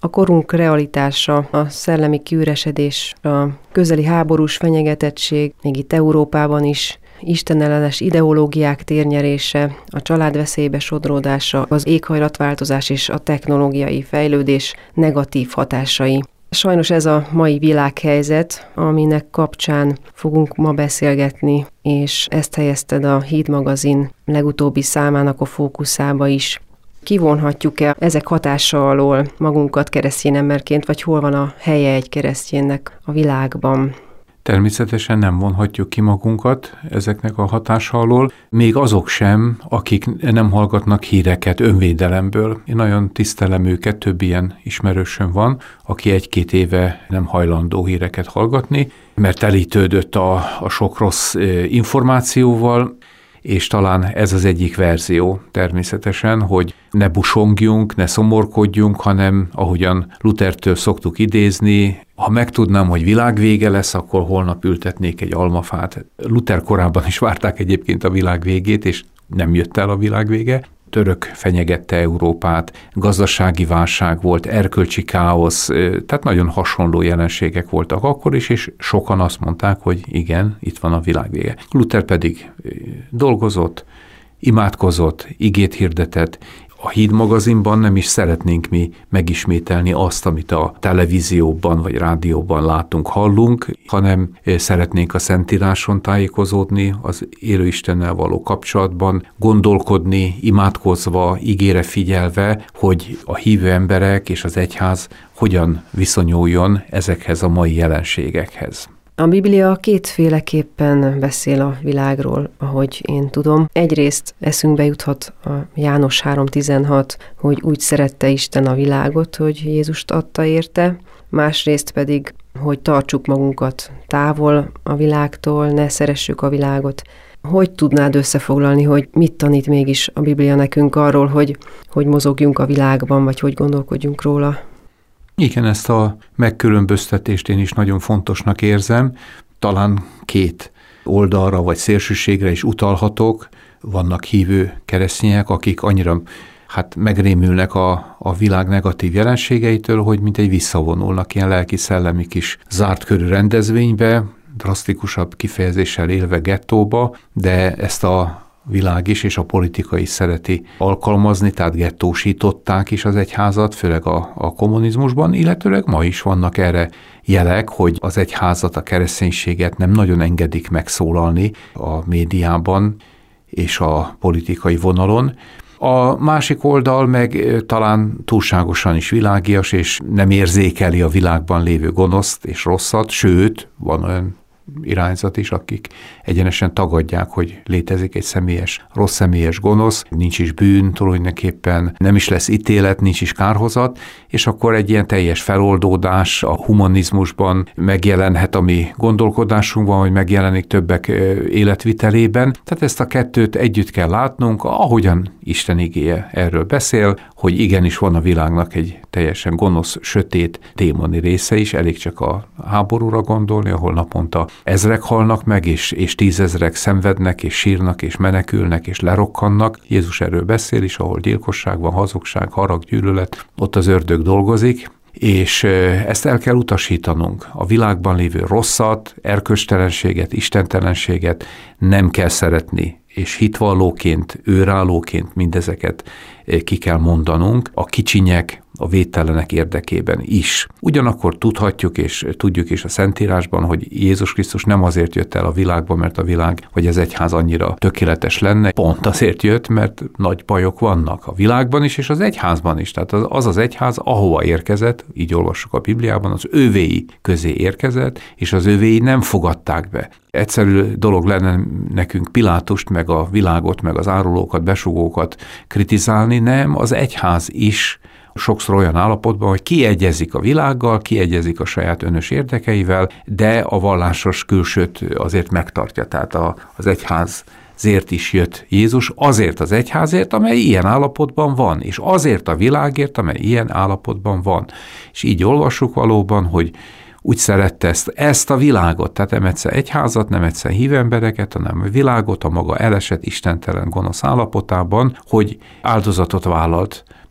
A korunk realitása, a szellemi kiüresedés, a közeli háborús fenyegetettség, még itt Európában is, istenellenes ideológiák térnyerése, a család veszélybe sodródása, az éghajlatváltozás és a technológiai fejlődés negatív hatásai. Sajnos ez a mai világhelyzet, aminek kapcsán fogunk ma beszélgetni, és ezt helyezted a Híd magazin legutóbbi számának a fókuszába is. Kivonhatjuk-e ezek hatása alól magunkat keresztény emberként, vagy hol van a helye egy kereszténynek a világban? Természetesen nem vonhatjuk ki magunkat ezeknek a hatása alól, még azok sem, akik nem hallgatnak híreket önvédelemből. Én nagyon tisztelem őket, több ilyen ismerősöm van, aki 1-2 éve nem hajlandó híreket hallgatni, mert elítődött a sok rossz információval, és talán ez az egyik verzió természetesen, hogy ne busongjunk, ne szomorkodjunk, hanem ahogyan Luthertől szoktuk idézni, ha megtudnám, hogy világvége lesz, akkor holnap ültetnék egy almafát. Luther korában is várták egyébként a világ végét, és nem jött el a világvége. Török fenyegette Európát, gazdasági válság volt, erkölcsi káosz, tehát nagyon hasonló jelenségek voltak akkor is, és sokan azt mondták, hogy igen, itt van a világvége. Luther pedig dolgozott, imádkozott, igét hirdetett. A Híd magazinban nem is szeretnénk mi megismételni azt, amit a televízióban vagy rádióban látunk, hallunk, hanem szeretnénk a Szentíráson tájékozódni, az élő Istennel való kapcsolatban, gondolkodni, imádkozva, igére figyelve, hogy a hívő emberek és az egyház hogyan viszonyuljon ezekhez a mai jelenségekhez. A Biblia kétféleképpen beszél a világról, ahogy én tudom. Egyrészt eszünkbe juthat a János 3.16, hogy úgy szerette Isten a világot, hogy Jézust adta érte, másrészt pedig, hogy tartsuk magunkat távol a világtól, ne szeressük a világot. Hogy tudnád összefoglalni, hogy mit tanít mégis a Biblia nekünk arról, hogy mozogjunk a világban, vagy hogy gondolkodjunk róla? Igen, ezt a megkülönböztetést én is nagyon fontosnak érzem. Talán 2 oldalra vagy szélsőségre is utalhatok. Vannak hívő keresztények, akik annyira megrémülnek a világ negatív jelenségeitől, hogy mintegy visszavonulnak ilyen lelki-szellemi kis zárt körű rendezvénybe, drasztikusabb kifejezéssel élve gettóba, de ezt a világ is és a politika is szereti alkalmazni, tehát gettósították is az egyházat, főleg a kommunizmusban, illetőleg ma is vannak erre jelek, hogy az egyházat, a kereszténységet nem nagyon engedik megszólalni a médiában és a politikai vonalon. A másik oldal meg talán túlságosan is világias, és nem érzékeli a világban lévő gonoszt és rosszat, sőt, van olyan irányzat is, akik egyenesen tagadják, hogy létezik egy rossz személyes gonosz, nincs is bűn tulajdonképpen, nem is lesz ítélet, nincs is kárhozat, és akkor egy ilyen teljes feloldódás a humanizmusban megjelenhet a mi gondolkodásunkban, vagy megjelenik többek életvitelében. Tehát ezt a kettőt együtt kell látnunk, ahogyan Isten igéje erről beszél, hogy igenis van a világnak egy teljesen gonosz, sötét, démoni része is, elég csak a háborúra gondolni, ahol naponta ezrek halnak meg, és 10 000 szenvednek, és sírnak, és menekülnek, és lerokkannak. Jézus erről beszél is, ahol gyilkosság van, hazugság, harag, gyűlölet, ott az ördög dolgozik, és ezt el kell utasítanunk. A világban lévő rosszat, erkölcstelenséget, istentelenséget nem kell szeretni, és hitvallóként, őrállóként mindezeket ki kell mondanunk a kicsinyek, a védtelenek érdekében is. Ugyanakkor tudhatjuk és tudjuk is a Szentírásban, hogy Jézus Krisztus nem azért jött el a világba, mert a világ vagy az egyház annyira tökéletes lenne, pont azért jött, mert nagy bajok vannak a világban is és az egyházban is. Tehát az egyház, ahova érkezett, így olvassuk a Bibliában, az övéi közé érkezett, és az övéi nem fogadták be. Egyszerű dolog lenne nekünk Pilátust, meg a világot, meg az árulókat, besugókat kritizálni, nem, az egyház is sokszor olyan állapotban, hogy kiegyezik a világgal, kiegyezik a saját önös érdekeivel, de a vallásos külsőt azért megtartja. Tehát az egyházért is jött Jézus, azért az egyházért, amely ilyen állapotban van, és azért a világért, amely ilyen állapotban van. És így olvassuk valóban, hogy úgy szerette ezt a világot, tehát nem egyszer egyházat, nem egyszer hívembereket, hanem a világot a maga elesett, istentelen, gonosz állapotában, hogy áldozatot vállalt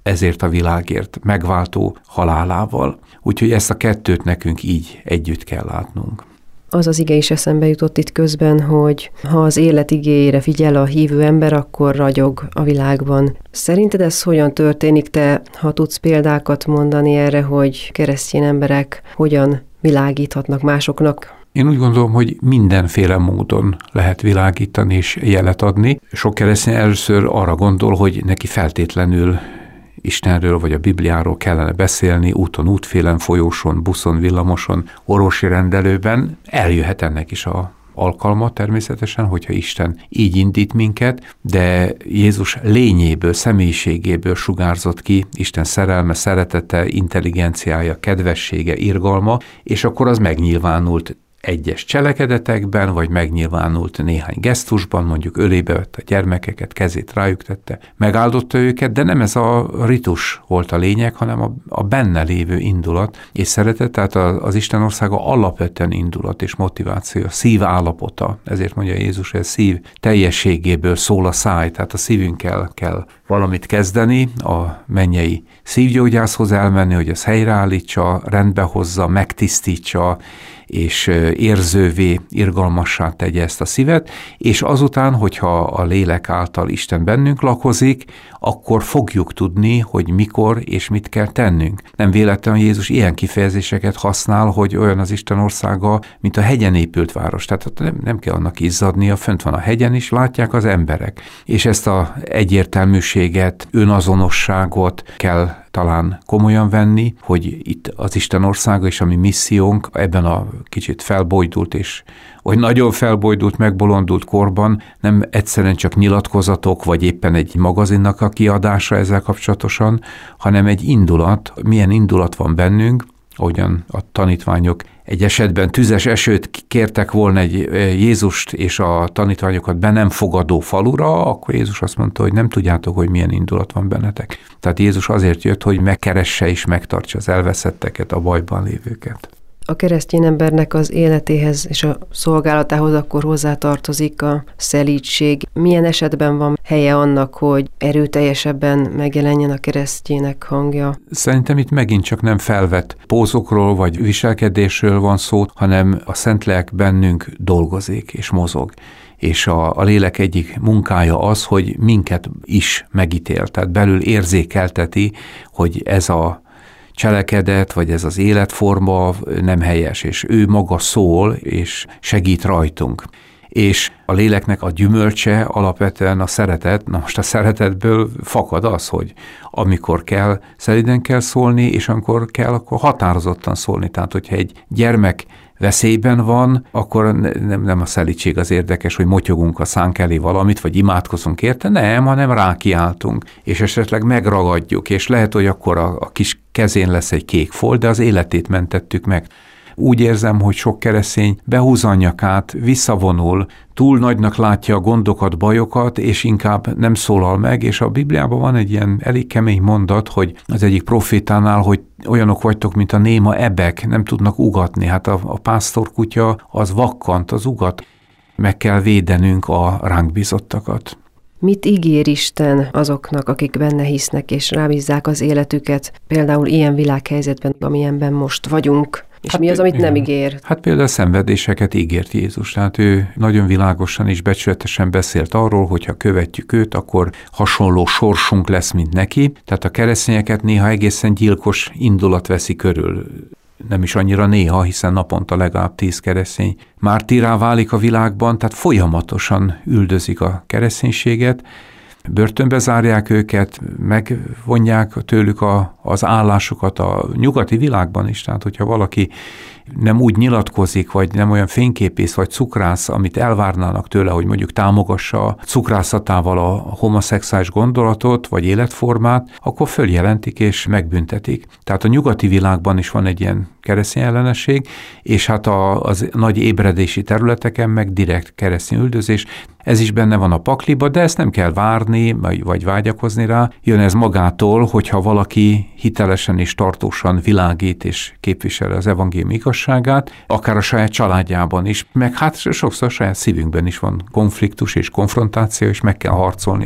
ezért a világért megváltó halálával. Úgyhogy ezt a kettőt nekünk így együtt kell látnunk. Az az ige is eszembe jutott itt közben, hogy ha az élet igéjére figyel a hívő ember, akkor ragyog a világban. Szerinted ez hogyan történik? Te, ha tudsz példákat mondani erre, hogy keresztény emberek hogyan világíthatnak másoknak? Én úgy gondolom, hogy mindenféle módon lehet világítani és jelet adni. Sok keresztény először arra gondol, hogy neki feltétlenül Istenről vagy a Bibliáról kellene beszélni, úton, útfélen, folyóson, buszon, villamoson, orvosi rendelőben. Eljöhet ennek is a alkalma természetesen, hogyha Isten így indít minket, de Jézus lényéből, személyiségéből sugárzott ki Isten szerelme, szeretete, intelligenciája, kedvessége, irgalma, és akkor az megnyilvánult egyes cselekedetekben, vagy megnyilvánult néhány gesztusban, mondjuk ölébe vette a gyermekeket, kezét rájuk tette, megáldotta őket, de nem ez a ritus volt a lényeg, hanem a benne lévő indulat és szeretet, tehát az Isten országa alapvetően indulat és motiváció, szív állapota. Ezért mondja Jézus, hogy a szív teljességéből szól a száj, tehát a szívünkkel kell valamit kezdeni, a mennyei szívgyógyászhoz elmenni, hogy az helyreállítsa, rendbehozza, megtisztítsa, és érzővé, irgalmassá tegye ezt a szívet, és azután, hogyha a lélek által Isten bennünk lakozik, akkor fogjuk tudni, hogy mikor és mit kell tennünk. Nem véletlenül Jézus ilyen kifejezéseket használ, hogy olyan az Isten országa, mint a hegyen épült város. Tehát nem kell annak izzadnia, fönt van a hegyen is, látják az emberek. És ezt az egyértelműséget, önazonosságot kell talán komolyan venni, hogy itt az Isten országa és a mi missziónk ebben a kicsit felbojdult vagy nagyon felbojdult, megbolondult korban nem egyszerűen csak nyilatkozatok, vagy éppen egy magazinnak a kiadása ezzel kapcsolatosan, hanem egy indulat, milyen indulat van bennünk, ahogyan a tanítványok egy esetben tüzes esőt kértek volna egy Jézust és a tanítványokat be nem fogadó falura, akkor Jézus azt mondta, hogy nem tudjátok, hogy milyen indulat van bennetek. Tehát Jézus azért jött, hogy megkeresse és megtartsa az elveszetteket, a bajban lévőket. A keresztény embernek az életéhez és a szolgálatához akkor hozzátartozik a szelídség. Milyen esetben van helye annak, hogy erőteljesebben megjelenjen a keresztjének hangja? Szerintem itt megint csak nem felvett pózokról vagy viselkedésről van szó, hanem a Szentlélek bennünk dolgozik és mozog. És a lélek egyik munkája az, hogy minket is megítél, tehát belül érzékelteti, hogy ez a cselekedet, vagy ez az életforma nem helyes, és ő maga szól, és segít rajtunk. És a léleknek a gyümölcse alapvetően a szeretet. Na most a szeretetből fakad az, hogy amikor kell, szelíden kell szólni, és amikor kell, akkor határozottan szólni. Tehát, hogyha egy gyermek veszélyben van, akkor nem a szelídség az érdekes, hogy motyogunk a szánk elé valamit, vagy imádkozunk érte, nem, hanem rákiáltunk, és esetleg megragadjuk, és lehet, hogy akkor a kis kezén lesz egy kék folt, de az életét mentettük meg. Úgy érzem, hogy sok keresztény behúzza a nyakát, visszavonul, túl nagynak látja a gondokat, bajokat, és inkább nem szólal meg, és a Bibliában van egy ilyen elég kemény mondat, hogy az egyik profétánál, hogy olyanok vagytok, mint a néma ebek, nem tudnak ugatni. Hát a pásztorkutya az vakkant, az ugat. Meg kell védenünk a ránk bizottakat. Mit ígér Isten azoknak, akik benne hisznek, és rábízzák az életüket, például ilyen világhelyzetben, amilyenben most vagyunk? És mi az, amit nem ígér? Hát például a szenvedéseket ígért Jézus. Tehát ő nagyon világosan és becsületesen beszélt arról, hogy ha követjük őt, akkor hasonló sorsunk lesz, mint neki. Tehát a keresztényeket néha egészen gyilkos indulat veszi körül. Nem is annyira néha, hiszen naponta legalább 10 keresztény mártírrá válik a világban, tehát folyamatosan üldözik a kereszténységet, börtönbe zárják őket, megvonják tőlük az állásukat a nyugati világban is. Tehát, hogyha valaki nem úgy nyilatkozik, vagy nem olyan fényképész, vagy cukrász, amit elvárnának tőle, hogy mondjuk támogassa a cukrászatával a homoszexuális gondolatot, vagy életformát, akkor följelentik és megbüntetik. Tehát a nyugati világban is van egy ilyen keresztény ellenesség, és hát az nagy ébredési területeken meg direkt keresztény üldözés. Ez is benne van a pakliba, de ezt nem kell várni, vagy vágyakozni rá. Jön ez magától, hogyha valaki hitelesen és tartósan világít és képviseli az evangélium igazságát, akár a saját családjában is, meg hát sokszor a saját szívünkben is van konfliktus és konfrontáció, és meg kell harcolni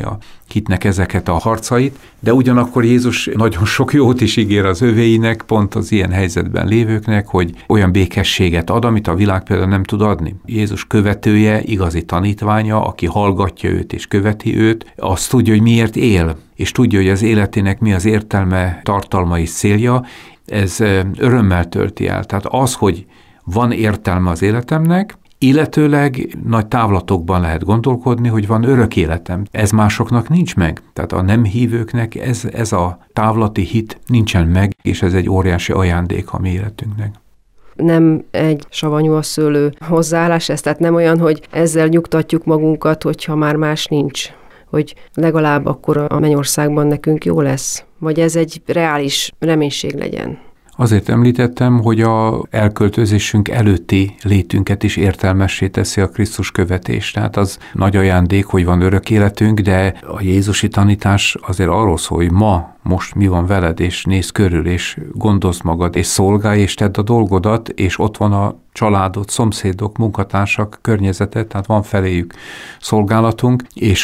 hitnek ezeket a harcait, de ugyanakkor Jézus nagyon sok jót is ígér az övéinek, pont az ilyen helyzetben lévőknek, hogy olyan békességet ad, amit a világ például nem tud adni. Jézus követője, igazi tanítványa, aki hallgatja őt és követi őt, azt tudja, hogy miért él, és tudja, hogy az életének mi az értelme, tartalma és célja, ez örömmel tölti el. Tehát az, hogy van értelme az életemnek, illetőleg nagy távlatokban lehet gondolkodni, hogy van örök életem. Ez másoknak nincs meg. Tehát a nem hívőknek ez a távlati hit nincsen meg, és ez egy óriási ajándék a mi életünknek. Nem egy savanyú a szőlő hozzáállás ez, tehát nem olyan, hogy ezzel nyugtatjuk magunkat, hogyha már más nincs, hogy legalább akkor a mennyországban nekünk jó lesz, vagy ez egy reális reménység legyen. Azért említettem, hogy a elköltözésünk előtti létünket is értelmessé teszi a Krisztus követés. Tehát az nagy ajándék, hogy van örök életünk, de a jézusi tanítás azért arról szól, hogy most mi van veled, és nézz körül, és gondozd magad, és szolgálj, és tedd a dolgodat, és ott van a családod, szomszédok, munkatársak, környezetet, tehát van feléjük szolgálatunk, és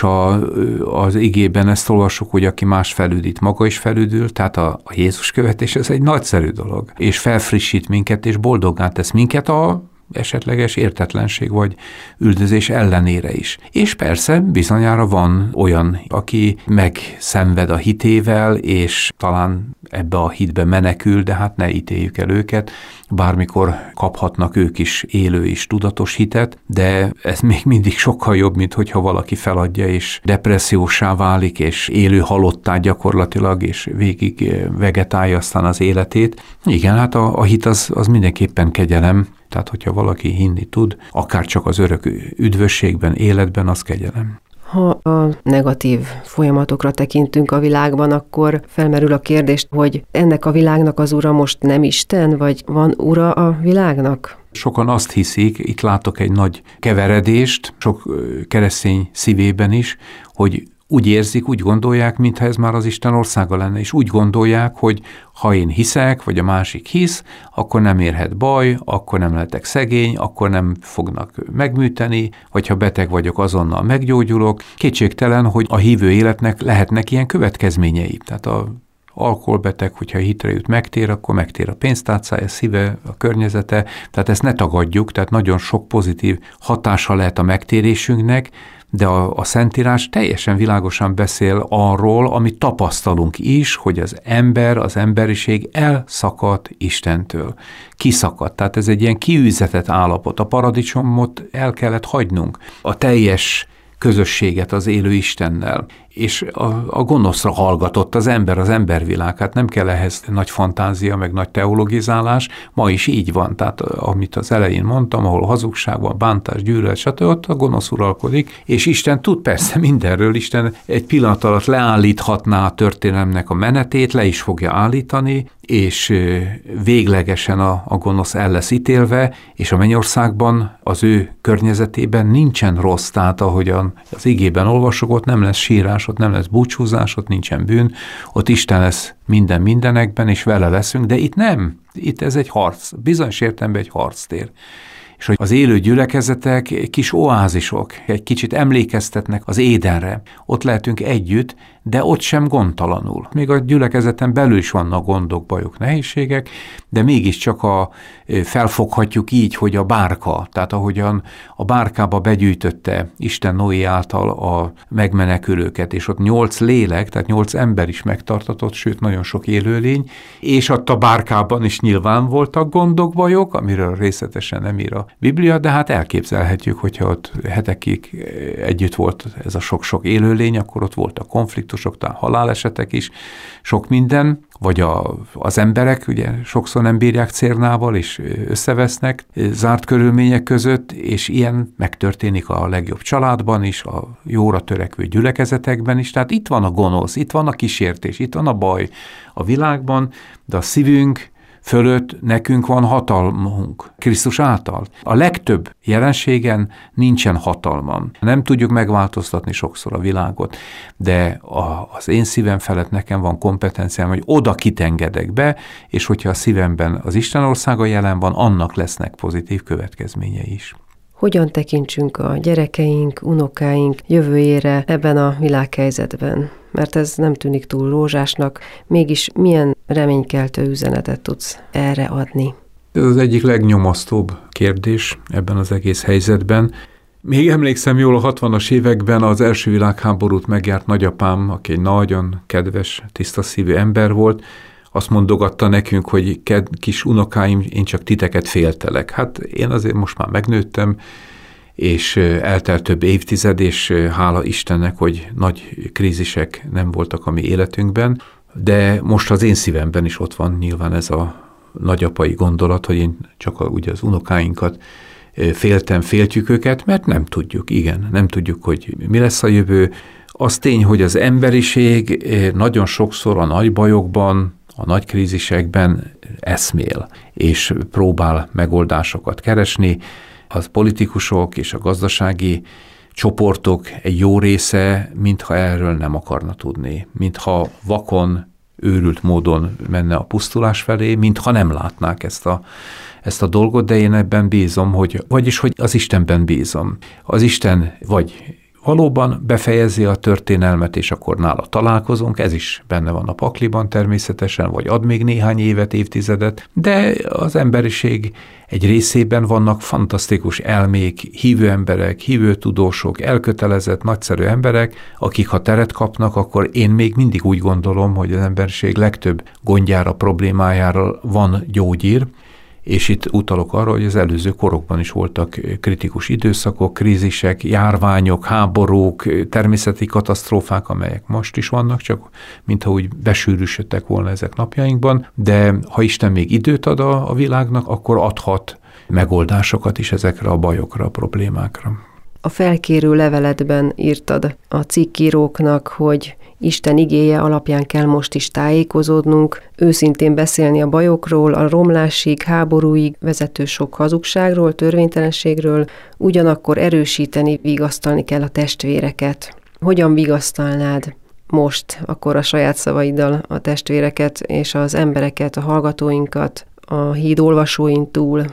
az igében ezt olvassuk, hogy aki más felüdít, maga is felüdül, tehát a Jézus követés, ez egy nagyszerű dolog, és felfrissít minket, és boldoggá tesz minket a esetleges értetlenség vagy üldözés ellenére is. És persze bizonyára van olyan, aki megszenved a hitével, és talán ebbe a hitbe menekül, de hát ne ítéljük el őket, bármikor kaphatnak ők is élő és tudatos hitet, de ez még mindig sokkal jobb, mint hogyha valaki feladja, és depressziósá válik, és élő halottá gyakorlatilag, és végig vegetálja aztán az életét. Igen, hát a hit az mindenképpen kegyelem, tehát hogyha valaki hinni tud, akár csak az örök üdvösségben, életben, az kegyelem. Ha a negatív folyamatokra tekintünk a világban, akkor felmerül a kérdés, hogy ennek a világnak az ura most nem Isten, vagy van ura a világnak? Sokan azt hiszik, itt látok egy nagy keveredést, sok keresztény szívében is, hogy úgy érzik, úgy gondolják, mintha ez már az Isten országa lenne, és úgy gondolják, hogy ha én hiszek, vagy a másik hisz, akkor nem érhet baj, akkor nem lehetek szegény, akkor nem fognak megműteni, vagy ha beteg vagyok, azonnal meggyógyulok. Kétségtelen, hogy a hívő életnek lehetnek ilyen következményei. Tehát a alkoholbeteg, hogyha hitre jut, megtér, akkor megtér a pénztárcája, szíve, a környezete, tehát ezt ne tagadjuk, tehát nagyon sok pozitív hatása lehet a megtérésünknek, de a Szentírás teljesen világosan beszél arról, amit tapasztalunk is, hogy az ember, az emberiség elszakadt Istentől. Kiszakadt, tehát ez egy ilyen kiűzetett állapot. A paradicsomot el kellett hagynunk. A teljes közösséget az élő Istennel, és a gonoszra hallgatott az embervilág, hát nem kell ehhez nagy fantázia, meg nagy teologizálás, ma is így van, tehát amit az elején mondtam, ahol hazugság van, bántás, gyűlölet, stb., ott a gonosz uralkodik, és Isten tud persze mindenről, Isten egy pillanat alatt leállíthatná a történelemnek a menetét, le is fogja állítani, és véglegesen a gonosz el lesz ítélve, és a mennyországban az ő környezetében nincsen rossz, tehát ahogyan az igében olvasok, ott nem lesz sírás, ott nem lesz búcsúzás, ott nincsen bűn, ott Isten lesz minden mindenekben, és vele leszünk, de itt nem. Itt ez egy harc, bizonyos értelemben egy harctér. És hogy az élő gyülekezetek kis oázisok, egy kicsit emlékeztetnek az Édenre. Ott lehetünk együtt, de ott sem gondtalanul. Még a gyülekezeten belül is vannak gondok, bajok, nehézségek, de mégiscsak felfoghatjuk így, hogy a bárka, tehát ahogyan a bárkába begyűjtötte Isten Noé által a megmenekülőket, és ott 8 lélek, tehát 8 ember is megtartatott, sőt nagyon sok élőlény, és ott a bárkában is nyilván voltak gondok, bajok, amiről részletesen nem ír a Biblia, de hát elképzelhetjük, hogyha ott hetekig együtt volt ez a sok-sok élőlény, akkor ott voltak konfliktusok, talán halálesetek is, sok minden, vagy az emberek ugye sokszor nem bírják cérnával, és összevesznek zárt körülmények között, és ilyen megtörténik a legjobb családban is, a jóra törekvő gyülekezetekben is, tehát itt van a gonosz, itt van a kísértés, itt van a baj a világban, de a szívünk fölött nekünk van hatalmunk, Krisztus által. A legtöbb jelenségen nincsen hatalmam. Nem tudjuk megváltoztatni sokszor a világot, de az én szívem felett nekem van kompetenciám, hogy oda kitengedek be, és hogyha a szívemben az Isten országa jelen van, annak lesznek pozitív következményei is. hogyan tekintsünk a gyerekeink, unokáink jövőjére ebben a világhelyzetben. Mert ez nem tűnik túl rózsásnak, mégis milyen reménykeltő üzenetet tudsz erre adni? Ez az egyik legnyomasztóbb kérdés ebben az egész helyzetben. Még emlékszem jól, a 60-as években az első világháborút megjárt nagyapám, aki egy nagyon kedves, tiszta szívű ember volt, azt mondogatta nekünk, hogy kis unokáim, én csak titeket féltelek. Hát én azért most már megnőttem, és eltelt több évtized, és hála Istennek, hogy nagy krízisek nem voltak a mi életünkben, de most az én szívemben is ott van nyilván ez a nagyapai gondolat, hogy én csak ugye az unokáinkat féltjük őket, mert nem tudjuk, nem tudjuk, hogy mi lesz a jövő. Az tény, hogy az emberiség nagyon sokszor a nagy bajokban, a nagy krízisekben eszmél, és próbál megoldásokat keresni. Az politikusok és a gazdasági csoportok egy jó része, mintha erről nem akarna tudni, mintha vakon, őrült módon menne a pusztulás felé, mintha nem látnák ezt a dolgot, de én ebben bízom, vagyis hogy az Istenben bízom. Az Isten vagy valóban befejezi a történelmet, és akkor nála találkozunk, ez is benne van a pakliban természetesen, vagy ad még néhány évet, évtizedet, de az emberiség egy részében vannak fantasztikus elmék, hívő emberek, hívő tudósok, elkötelezett, nagyszerű emberek, akik ha teret kapnak, akkor én még mindig úgy gondolom, hogy az emberiség legtöbb gondjára, problémájára van gyógyír, és itt utalok arra, hogy az előző korokban is voltak kritikus időszakok, krízisek, járványok, háborúk, természeti katasztrófák, amelyek most is vannak, csak mintha úgy besűrűsödtek volna ezek napjainkban, de ha Isten még időt ad a világnak, akkor adhat megoldásokat is ezekre a bajokra, a problémákra. A felkérő leveledben írtad a cikkíróknak, hogy Isten igéje alapján kell most is tájékozódnunk, őszintén beszélni a bajokról, a romlásig, háborúig vezető sok hazugságról, törvénytelenségről, ugyanakkor erősíteni, vigasztalni kell a testvéreket. Hogyan vigasztalnád most akkor a saját szavaiddal a testvéreket és az embereket, a hallgatóinkat a híd olvasóin túl?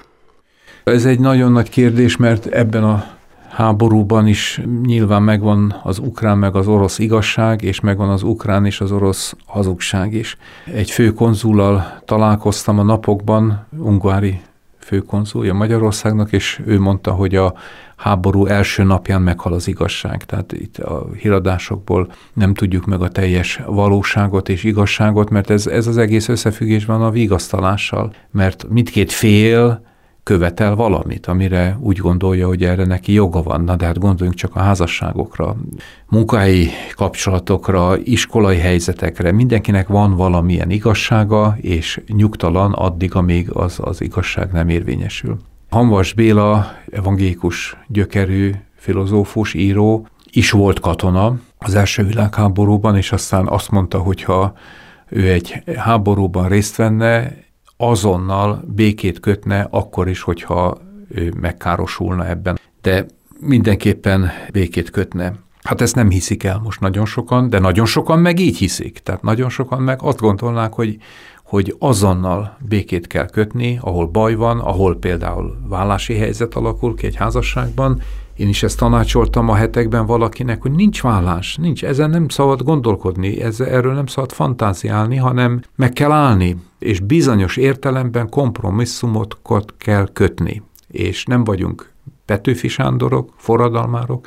Ez egy nagyon nagy kérdés, mert ebben a háborúban is nyilván megvan az ukrán meg az orosz igazság, és megvan az ukrán és az orosz hazugság is. Egy főkonzullal találkoztam a napokban, ungári főkonzulja Magyarországnak, és ő mondta, hogy a háború első napján meghal az igazság. Tehát itt a híradásokból nem tudjuk meg a teljes valóságot és igazságot, mert ez az egész összefüggésben a vigasztalással, mert mindkét fél követel valamit, amire úgy gondolja, hogy erre neki joga van. Na, de hát gondoljunk csak a házasságokra, munkahelyi kapcsolatokra, iskolai helyzetekre. Mindenkinek van valamilyen igazsága, és nyugtalan addig, amíg az igazság nem érvényesül. Hamvas Béla, evangélikus gyökerű filozófus, író, is volt katona az első világháborúban, és aztán azt mondta, hogy ha ő egy háborúban részt venne, azonnal békét kötne, akkor is, hogyha ő megkárosulna ebben. De mindenképpen békét kötne. Hát ezt nem hiszik el most nagyon sokan, de nagyon sokan meg így hiszik. Tehát nagyon sokan meg azt gondolnák, hogy azonnal békét kell kötni, ahol baj van, ahol például vállási helyzet alakul ki egy házasságban. Én is ezt tanácsoltam a hetekben valakinek, hogy nincs vállás, ezen nem szabad gondolkodni, erről nem szabad fantáziálni, hanem meg kell állni, és bizonyos értelemben kompromisszumokat kell kötni. És nem vagyunk Petőfi Sándorok, forradalmárok,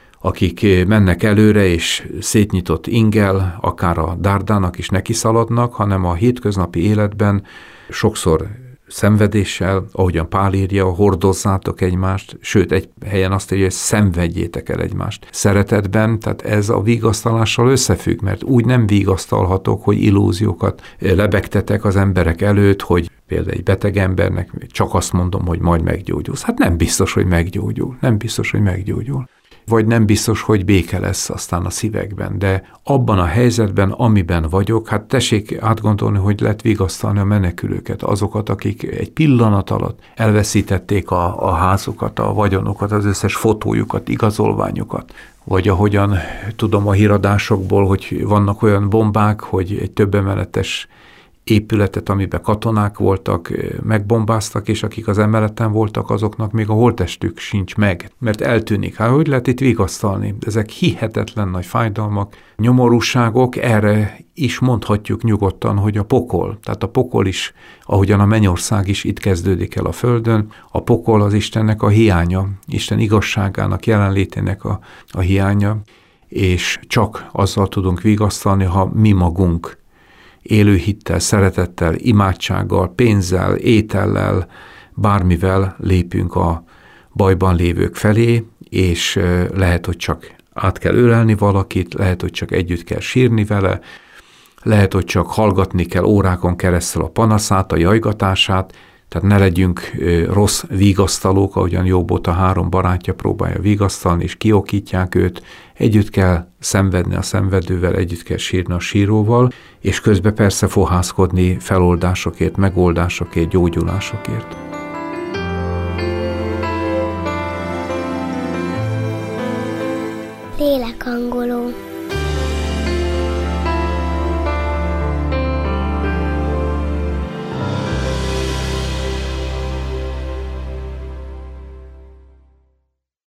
akik mennek előre, és szétnyitott inggel, akár a dárdának is nekiszaladnak, hanem a hétköznapi életben sokszor szenvedéssel, ahogyan Pál írja, hordozzátok egymást, sőt, egy helyen azt írja, hogy szenvedjétek el egymást szeretetben, tehát ez a vigasztalással összefügg, mert úgy nem vigasztalhatok, hogy illúziókat lebegtetek az emberek előtt, hogy például egy beteg embernek csak azt mondom, hogy majd meggyógyulsz. Hát nem biztos, hogy meggyógyul. Vagy nem biztos, hogy béke lesz aztán a szívekben, de abban a helyzetben, amiben vagyok, hát tessék átgondolni, hogy lehet vigasztalni a menekülőket, azokat, akik egy pillanat alatt elveszítették a házukat, a vagyonokat, az összes fotójukat, igazolványokat, vagy ahogyan tudom a híradásokból, hogy vannak olyan bombák, hogy egy többemeletes épületet, amiben katonák voltak, megbombáztak, és akik az emeleten voltak, azoknak még a holttestük sincs meg, mert eltűnik. Hát hogy lehet itt vigasztalni? Ezek hihetetlen nagy fájdalmak, nyomorúságok, erre is mondhatjuk nyugodtan, hogy a pokol. Tehát a pokol is, ahogyan a mennyország is itt kezdődik el a földön, a pokol az Istennek a hiánya, Isten igazságának, jelenlétének a hiánya, és csak azzal tudunk vigasztalni, ha mi magunk élő hittel, szeretettel, imádsággal, pénzzel, étellel, bármivel lépünk a bajban lévők felé, és lehet, hogy csak át kell ölelni valakit, lehet, hogy csak együtt kell sírni vele, lehet, hogy csak hallgatni kell órákon keresztül a panaszát, a jajgatását, tehát ne legyünk rossz vigasztalók, ahogyan Jobbot a 3 barátja próbálja vigasztalni, és kiokítják őt. Együtt kell szenvedni a szenvedővel, együtt kell sírni a síróval, és közben persze fohászkodni feloldásokért, megoldásokért, gyógyulásokért. Lélekangoló.